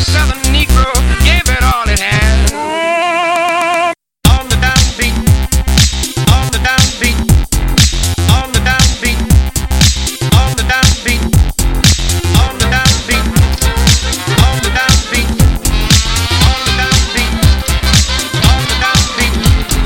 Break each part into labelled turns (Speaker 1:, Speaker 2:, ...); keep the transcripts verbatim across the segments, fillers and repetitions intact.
Speaker 1: Southern Negro gave it all it had. On the downbeat, on the downbeat, on the downbeat, on the downbeat, on the downbeat, on the downbeat, on the downbeat, on the downbeat.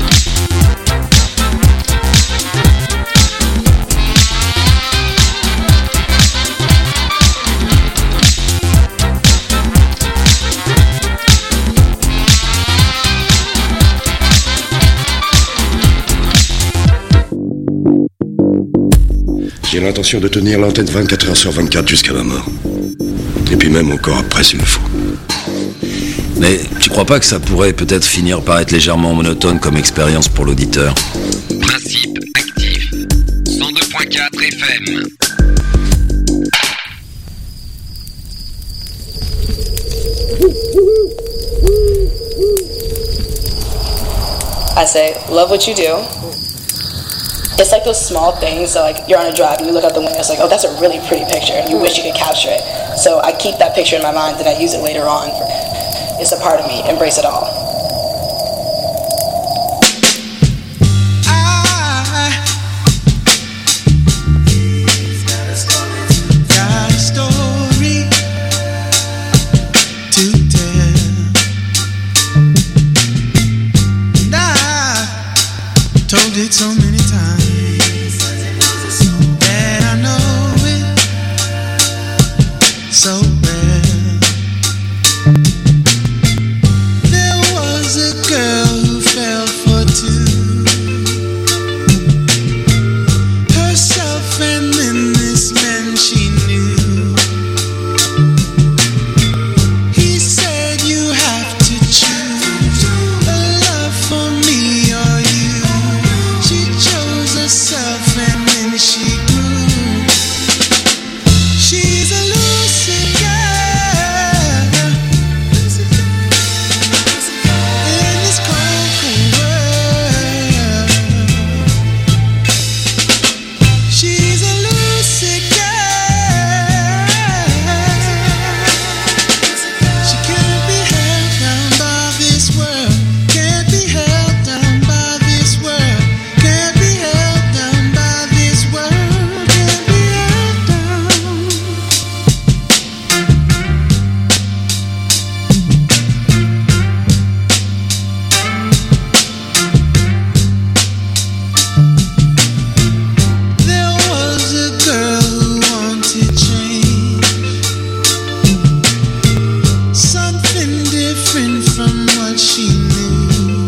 Speaker 2: J'ai l'intention de tenir l'antenne vingt-quatre heures sur vingt-quatre jusqu'à ma mort. Et puis même encore après s'il le faut.
Speaker 3: Mais tu crois pas que ça pourrait peut-être finir par être légèrement monotone comme expérience pour l'auditeur?
Speaker 4: Principe actif. cent deux point quatre F M.
Speaker 5: I say, love what you do. It's like those small things, so like you're on a drive and you look out the window, it's like, oh, that's a really pretty picture, and you wish you could capture it. So I keep that picture in my mind and I use it later on. It's a part of me, embrace it all.
Speaker 6: It so many times that I know it so well. There was a girl who fell for two, herself and then this man she knew. He said you have to choose a love for me or you. Herself and then she grew. She's a lucid girl in this cold, cold world. She's a lucid girl. She can't be held down by this world. Can't be held down by this world. Can't be held down by this world. Can't be held down. There was a girl who wanted change, something different from what she knew.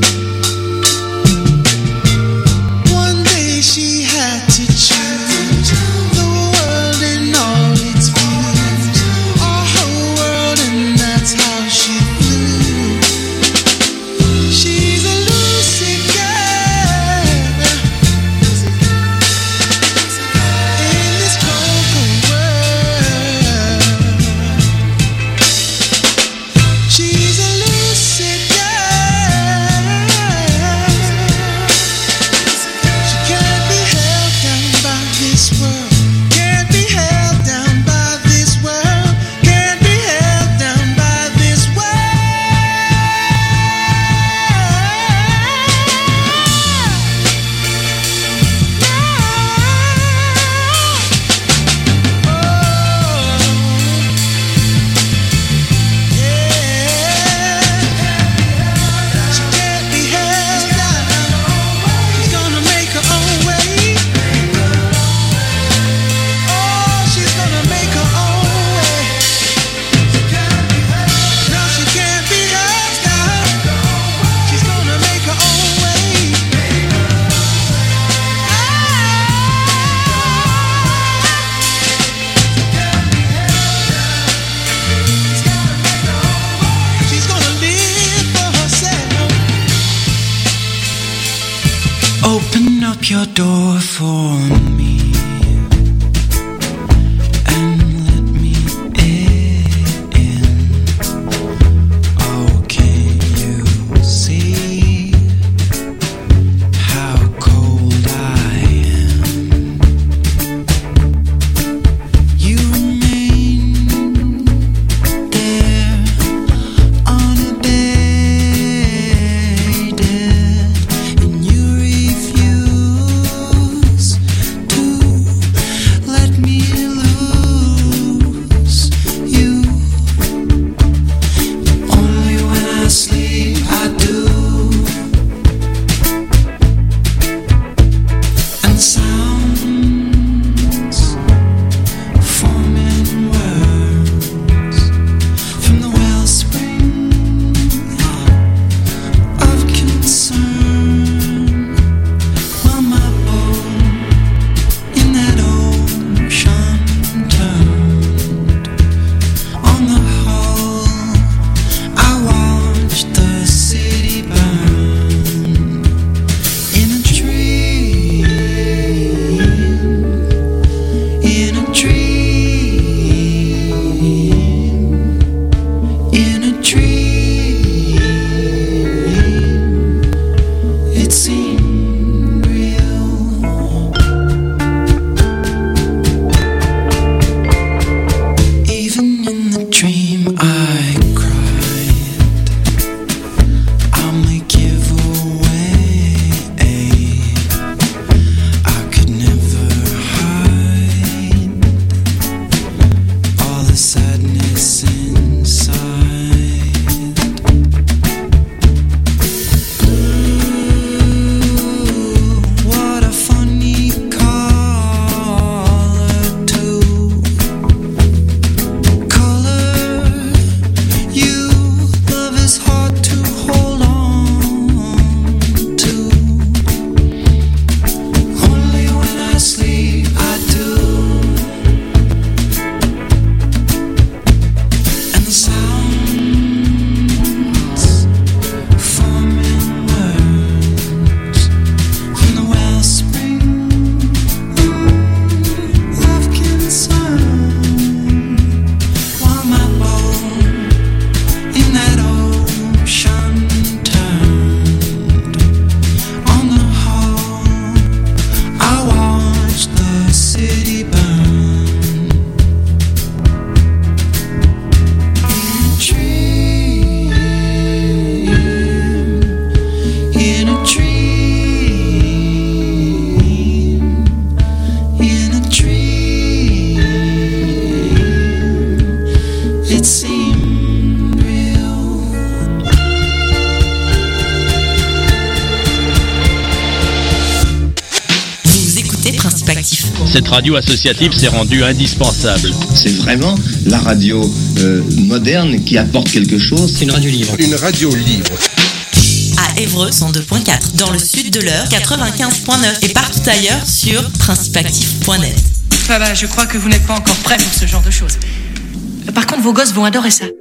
Speaker 6: One day she had to choose the world and all its views, our whole world, and that's how she flew. She's a lucid girl in this cold, cold world. She's a lucid girl. She can't be held down by this world. Can't be held down by this world. Can't be held down by this world. She can't be held down. She's gonna make her own way. Oh, she's gonna make her own way. No, she can't be held down. She's gonna make her own way. She's gonna live for herself. Open up your door for me and let me in. Oh, can you see how cold I am? You remain there
Speaker 7: cette radio associative s'est rendue indispensable.
Speaker 8: C'est vraiment la radio euh, moderne qui apporte quelque chose.
Speaker 9: C'est une radio libre.
Speaker 10: Une radio libre.
Speaker 11: À Évreux cent deux virgule quatre, dans le sud de l'Eure quatre-vingt-quinze virgule neuf et partout ailleurs sur principe actif point net.
Speaker 12: Ah bah, je crois que vous n'êtes pas encore prêts pour ce genre de choses. Par contre, vos gosses vont adorer ça.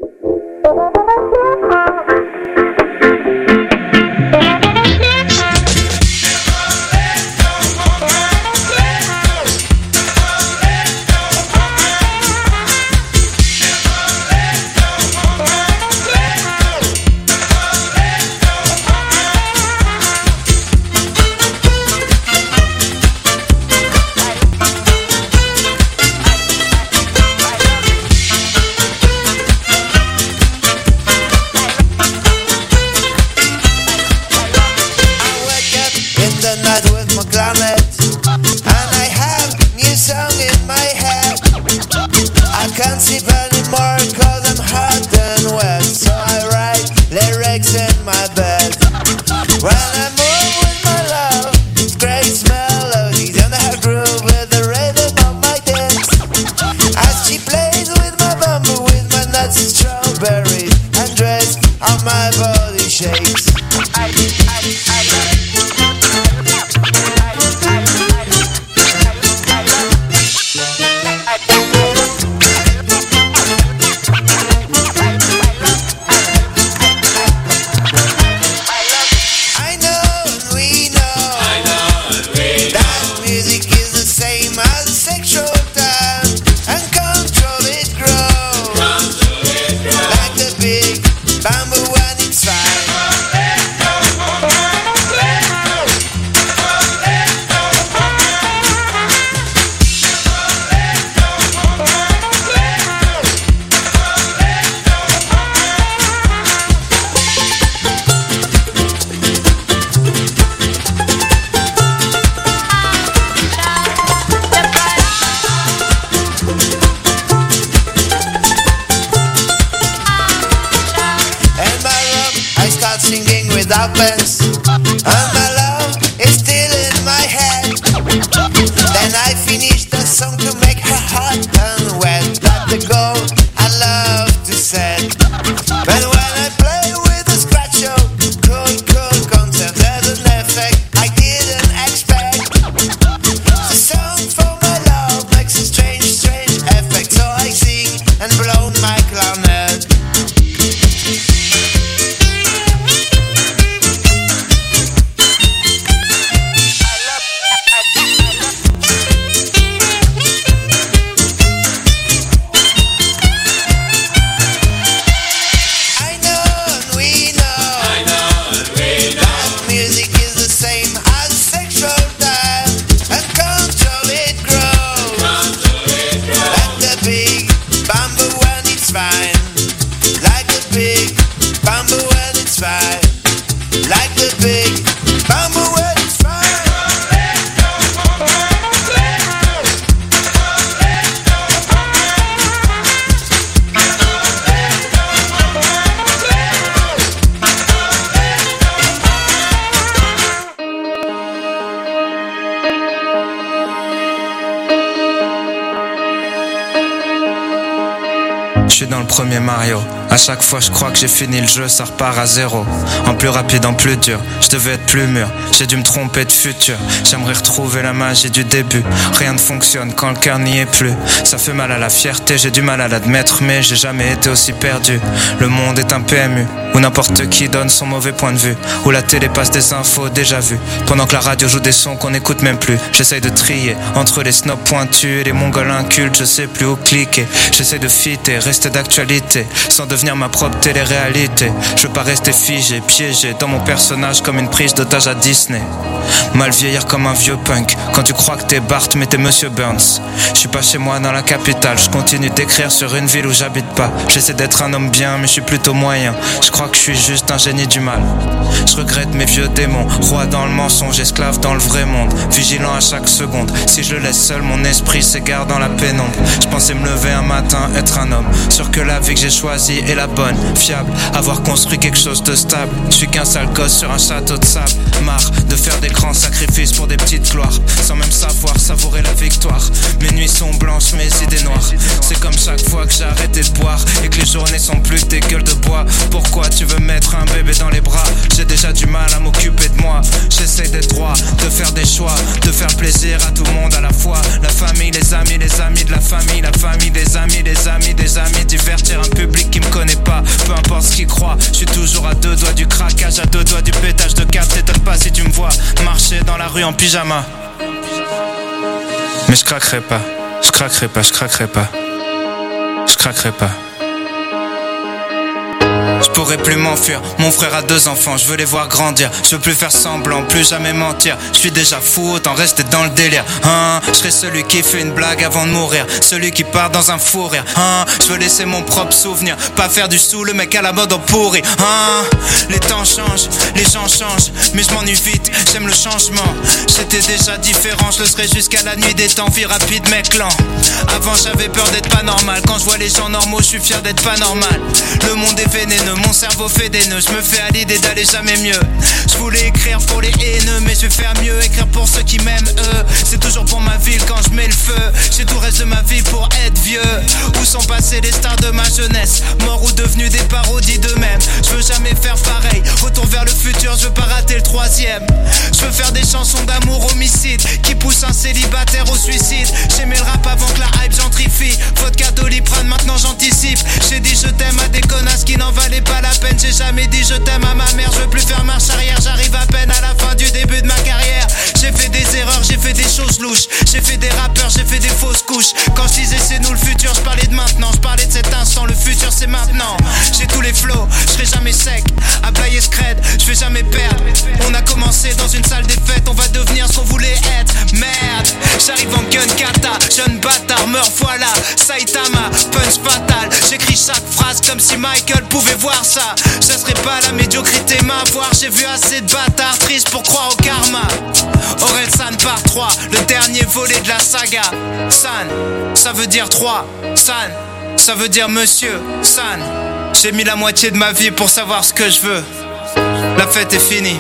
Speaker 13: À chaque fois je crois que j'ai fini le jeu, ça repart à zéro. En plus rapide, en plus dur, je devais être plus mûr. J'ai dû me tromper de futur, j'aimerais retrouver la magie du début. Rien ne fonctionne quand le cœur n'y est plus. Ça fait mal à la fierté, j'ai du mal à l'admettre, mais j'ai jamais été aussi perdu. Le monde est un P M U, où n'importe qui donne son mauvais point de vue, où la télé passe des infos déjà vues, pendant que la radio joue des sons qu'on n'écoute même plus. J'essaye de trier entre les snobs pointus et les mongols incultes, je sais plus où cliquer. J'essaye de fitter, rester d'actualité, sans devenir ma propre télé-réalité. Je veux pas rester figé, piégé dans mon personnage comme une prise d'otage à Disney. Mal vieillir comme un vieux punk, quand tu crois que t'es Bart mais t'es Monsieur Burns. Je suis pas chez moi dans la capitale, je continue d'écrire sur une ville où j'habite pas. J'essaie d'être un homme bien mais je suis plutôt moyen. Je crois que je suis juste un génie du mal. Je regrette mes vieux démons, roi dans le mensonge, esclave dans le vrai monde, vigilant à chaque seconde. Si je le laisse seul, mon esprit s'égare dans la pénombre. Je pensais me lever un matin, être un homme, sûr que la vie que j'ai choisie est la bonne, fiable, avoir construit quelque chose de stable. Je suis qu'un sale gosse sur un château de sable. Marre de faire des grands sacrifices pour des petites gloires, sans même savoir savourer la victoire. Mes nuits sont blanches, mes idées noires. C'est comme chaque fois que j'ai arrêté de boire et que les journées sont plus que des gueules de bois. Pourquoi tu veux mettre un bébé dans les bras? J'ai déjà du mal à m'occuper de moi. J'essaie d'être droit, de faire des choix, de faire plaisir à tout le monde à la fois. La famille, les amis, les amis de la famille, la famille, des amis, des amis, des amis. Divertir un public qui me connaît pas, peu importe ce qu'il croit. Je suis toujours à deux doigts du craquage, à deux doigts du pétage de câble. T'étonnes pas si tu me vois marcher dans la rue en pyjama. Mais je craquerai pas, je craquerai pas, je craquerai pas, je craquerai pas. Je pourrais plus m'enfuir, mon frère a deux enfants, je veux les voir grandir. Je veux plus faire semblant, plus jamais mentir. Je suis déjà fou, autant rester dans le délire. Hein, je serai celui qui fait une blague avant de mourir, celui qui part dans un fou rire. Hein, je veux laisser mon propre souvenir, pas faire du sou, le mec à la mode en pourri. Hein, les temps changent, les gens changent, mais je m'ennuie vite, j'aime le changement. J'étais déjà différent, je le serai jusqu'à la nuit des temps. Vie rapide mec lent. Avant j'avais peur d'être pas normal, quand je vois les gens normaux je suis fier d'être pas normal. Le monde est vénéneux, mon cerveau fait des nœuds, je me fais à l'idée d'aller jamais mieux. Je voulais écrire pour les haineux, mais je vais faire mieux, écrire pour ceux qui m'aiment eux. C'est toujours pour ma ville quand je mets le feu. J'ai tout le reste de ma vie pour être vieux. Où sont passés les stars de ma jeunesse, morts ou devenus des parodies d'eux-mêmes. Je veux jamais faire pareil, retour vers le futur, je veux pas rater le troisième. Je veux faire des chansons d'amour homicide qui poussent un célibataire au suicide. J'aimais le rap avant que la hype gentrifie. Vodka Doliprane, maintenant j'anticipe. J'ai dit je t'aime à des connasses qui n'en valaient pas la peine. J'ai jamais dit je t'aime à ma mère. Je veux plus faire marche arrière, j'arrive à peine à la fin du début de ma carrière. J'ai fait des erreurs, j'ai fait des choses louches. J'ai fait des rappeurs, j'ai fait des fausses couches. Quand je disais c'est nous le futur, je parlais de maintenant. Je parlais de cet instant, le futur c'est maintenant. J'ai tous les flows, je serai jamais sec. À Blaye Scred, je vais jamais perdre. On a commencé dans une salle des fêtes, on va devenir ce qu'on voulait être. Merde, j'arrive en gun kata, jeune bâtard, meurs voilà. Saitama, punch fatal. J'écris chaque phrase comme si Michael pouvait voir ça. Je serai pas la médiocrité m'avoir. J'ai vu assez de bâtards tristes pour croire au karma. Orelsan part trois, le dernier volet de la saga. San, ça veut dire trois. San, ça veut dire monsieur. San, j'ai mis la moitié de ma vie pour savoir ce que je veux. La fête est finie.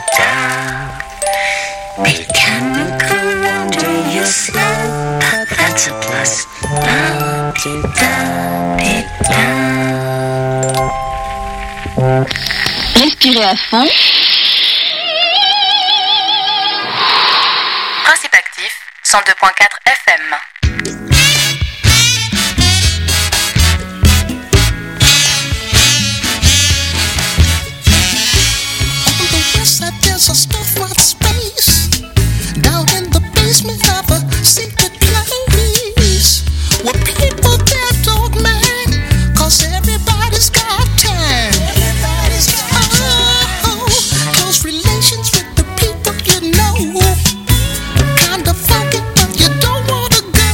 Speaker 6: Mechanical under your slow, but
Speaker 9: What's a plus? Un, two, et un.
Speaker 10: Respirez à fond.
Speaker 14: Principe actif, cent deux point quatre F M.
Speaker 6: There's a storefront space down in the basement of a secret place where people there don't mind, cause everybody's got time. Everybody's got time. Oh, those relations with the people you know, kind of funky, but you don't wanna go.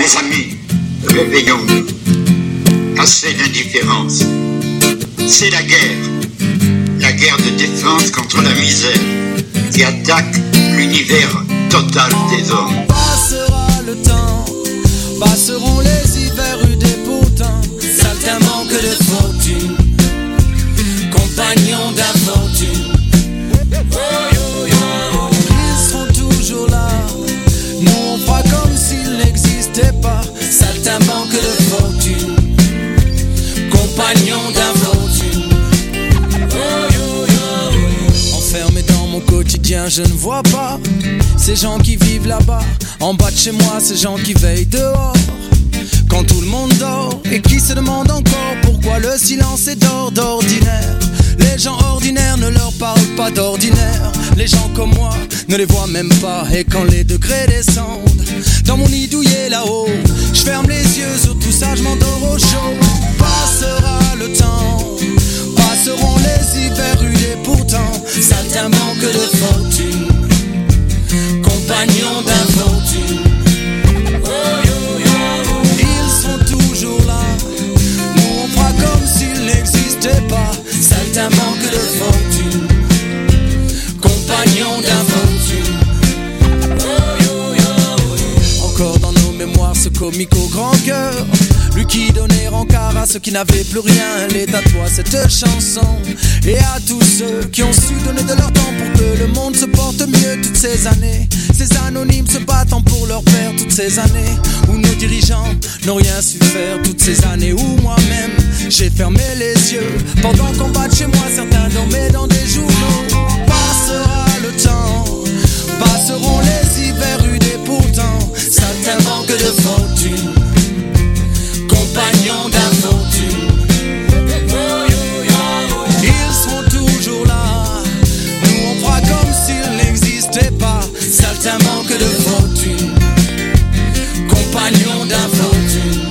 Speaker 15: Mes amis, réveillons-nous. Assez d'indifférence. C'est la guerre. La guerre de défense contre la misère qui attaque l'univers total des hommes.
Speaker 16: Passera le temps, passeront les hivers rudes et pourtant, saltin manque de fortune, compagnon d'infortune. Ils seront toujours là, nous on fera comme s'ils n'existaient pas, saltin manque de fortune, compagnon d'infortune. Enfermé dans mon quotidien, je ne vois pas ces gens qui vivent là-bas, en bas de chez moi, ces gens qui veillent dehors quand tout le monde dort et qui se demandent encore pourquoi le silence est d'or d'ordinaire. Les gens ordinaires ne leur parlent pas d'ordinaire. Les gens comme moi ne les voient même pas. Et quand les degrés descendent dans mon nid douillet là-haut, je ferme les yeux sur tout ça, je m'endors au chaud. Passera le temps, passeront les hivers rudes et pourtant, saltin manque de fortune, compagnon d'infortune. Ils sont toujours là, nous on fera comme s'ils n'existaient pas, saltin manque de fortune, compagnon d'infortune. Encore dans nos mémoires ce comique au grand cœur, lui qui donnait rencard à ceux qui n'avaient plus rien. Elle est à toi cette chanson et à tous ceux qui ont su donner de leur temps pour que le monde se porte mieux toutes ces années. Ces anonymes se battant pour leur père toutes ces années où nos dirigeants n'ont rien su faire. Toutes ces années où moi-même j'ai fermé les yeux pendant qu'en bas de chez moi certains dormaient dans des journaux. Passera le temps, passeront les hivers rudes et pourtant, saltin manque de fortune, compagnon d'infortune. Ils seront toujours là, nous on fera comme s'ils n'existaient pas, saltin manque de fortune, compagnon d'infortune.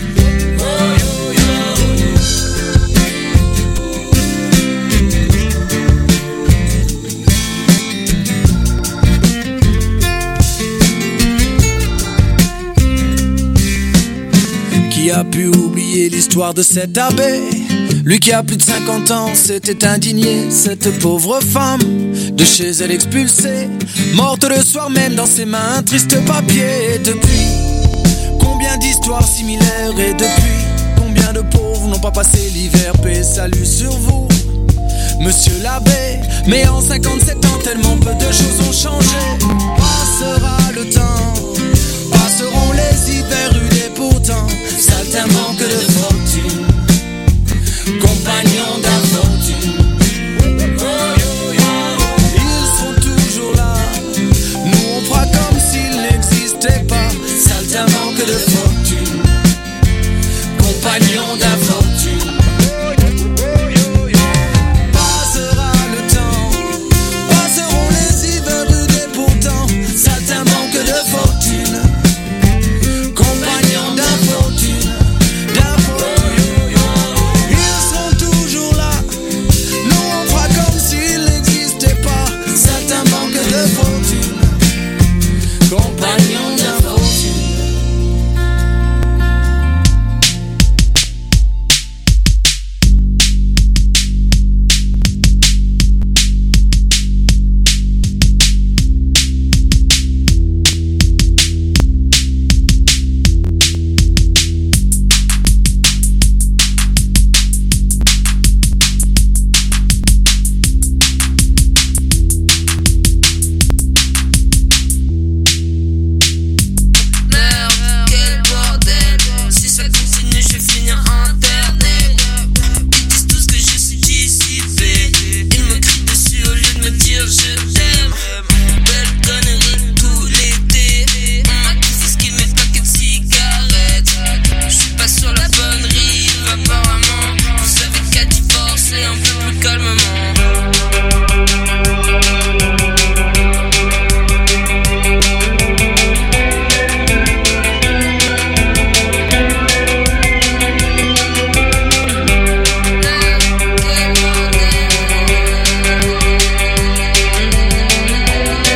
Speaker 16: Qui a pu oublier l'histoire de cet abbé? Lui qui a plus de cinquante ans s'était indigné. Cette pauvre femme, de chez elle expulsée, morte le soir même dans ses mains, un triste papier. Et depuis, combien d'histoires similaires? Et depuis, combien de pauvres n'ont pas passé l'hiver? Paix, salut sur vous, monsieur l'abbé. Mais en cinquante-sept ans, tellement peu de choses ont changé. Passera le temps,